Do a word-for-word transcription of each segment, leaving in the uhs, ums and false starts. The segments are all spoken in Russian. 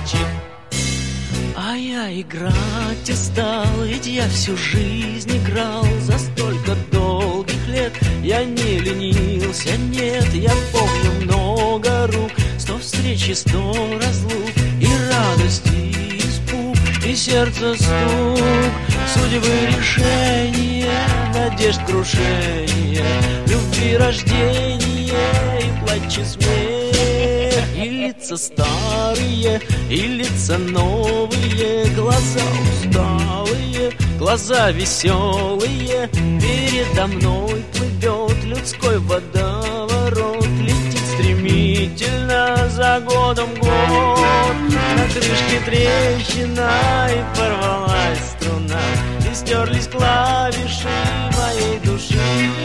мальчик. А я играть устал, ведь я всю жизнь играл. За столько долгих лет я не ленился, нет. Я помню много рук, сто встреч и сто разлук, и радость, и испуг, и сердце стук, судьбы решение, надежд крушение, любви рождение и плач и смех, и лица старые, и лица новые, глаза усталые, глаза веселые. Передо мной плывет людской водоворот, летит стремительно за годом год. На крышке трещина, и порвалась струна, и стерлись клавиши моей души.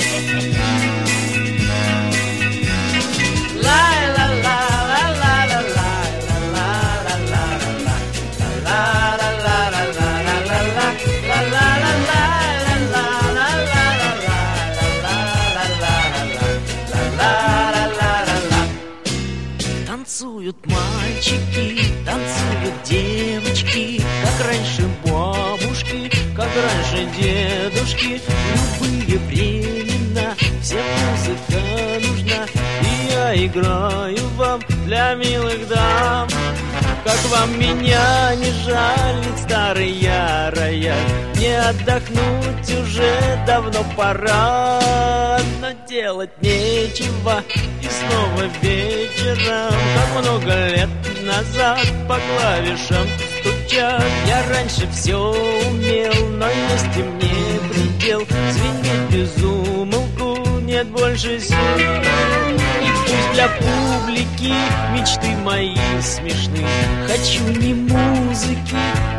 Танцуют мальчики, танцуют девочки, как раньше бабушки, как раньше дедушки. В любые времена всем музыка нужна, и я играю вам для милых дам. Как вам меня не жаль, ведь старый я рояль, не отдохнуть уже давно пора. Но делать нечего, и снова вечером, как много лет назад, по клавишам стучат. Я раньше все умел, но есть и мне предел, звенеть без умолку нет больше сил. И пусть для публики мечты мои смешны, хочу не музыки,